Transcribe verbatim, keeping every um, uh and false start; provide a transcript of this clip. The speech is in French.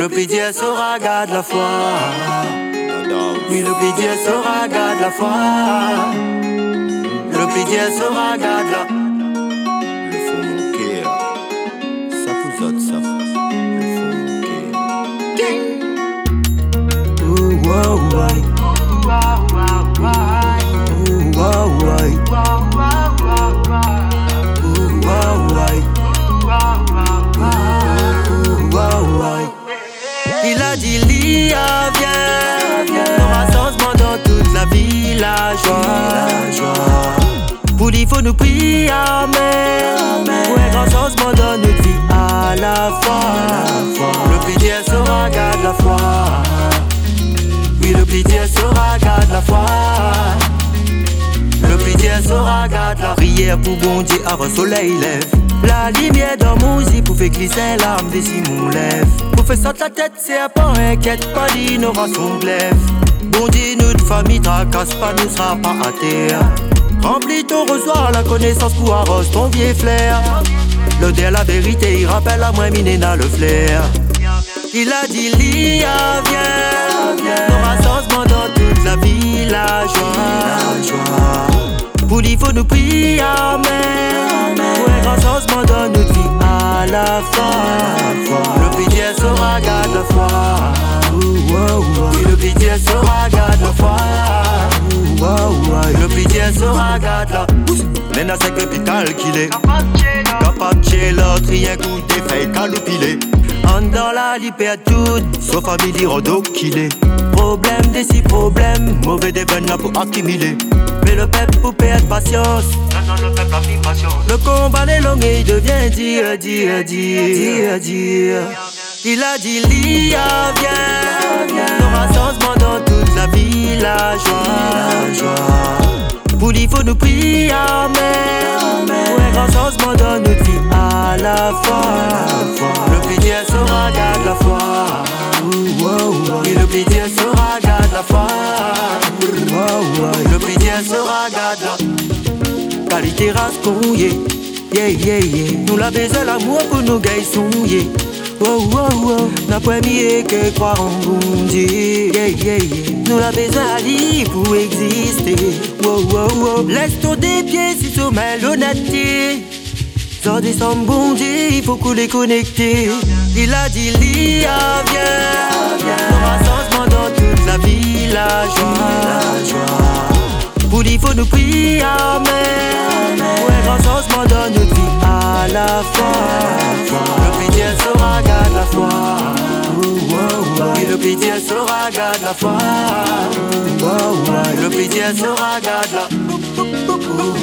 Le P D S aura garde la foi. Oui, le P D S aura garde la foi. Le P D S aura garde la. Le faux manqué, ça pour autres, ça. Le faux manqué. Ooh, wow, wow. Ooh, wow, wow. Il a dit Lia, viens, viens. N'aura changement dans toute la villageoise. Pour il faut nous prier, amen. Pour un grand changement dans notre vie à la fois. Le P D S aura garde la foi. Oui, le P D S aura garde la foi. Le P D S aura garde la prière pour bon Dieu avant le soleil lève. La lumière dans mon zip pour faire glisser l'arme des Simon lève. Pour faire sortir la tête, c'est pas inquiète, pas d'innovation glaive. Bon Dieu, notre famille tracasse pas, nous sera pas à terre. Remplis ton reçoit la connaissance pour arrose ton vieux flair. L'odeur, la vérité, il rappelle à moi, Minéna le flair. Il a dit Lia, viens, viens. N'aura changement dans toute la villageoise. Pour il faut nous prier, amen. Pour un grand changement dans notre vie à la fois. Le P D S aura garde la foi. Oui, le P D S aura garde la foi. Le P D S aura garde la. Maintenant c'est capital qu'il est. Capable de l'autre, rien coup des faits calopilés. En dans la lipère tout, sauf famille rodo qu'il est. Problème des six problèmes, mauvais des veines là pour accumuler. Mais le peuple pour perdre patience. Non, non, le peuple a pris patience. Le combat est long et il devient dire, dire, dire, dire. Il a dit Lia, viens, viens. N'aura changement dans toute la villageoise. Pour il faut nous prier, amen. Pour un grand changement dans notre vie à la fois. Le P D S aura garde la foi. Et le P D S aura garde la foi. Le P D S aura garde la. Qualité race qu'on y est. Yeah, yeah, yeah. Nous la besoin l'amour pour nous garçons, yeah. Wow, wow, wow. N'a pas mis que croire en bon Dieu. Yeah, yeah, yeah. Nous la besoin à lire pour exister. Wow, wow, wow. Laisse ton des pieds si sommet l'honnêteté. Sans descendre bon Dieu, il faut qu'on les connecte. Il a dit Lia, viens, viens. N'aura changement dans toute la villageoise. Pour il faut nous prier, amen. Pour un grand changement dans notre vie à la fois. Le P D S aura garde la foi. Et le P D S aura garde la foi. Le P D S aura garde la.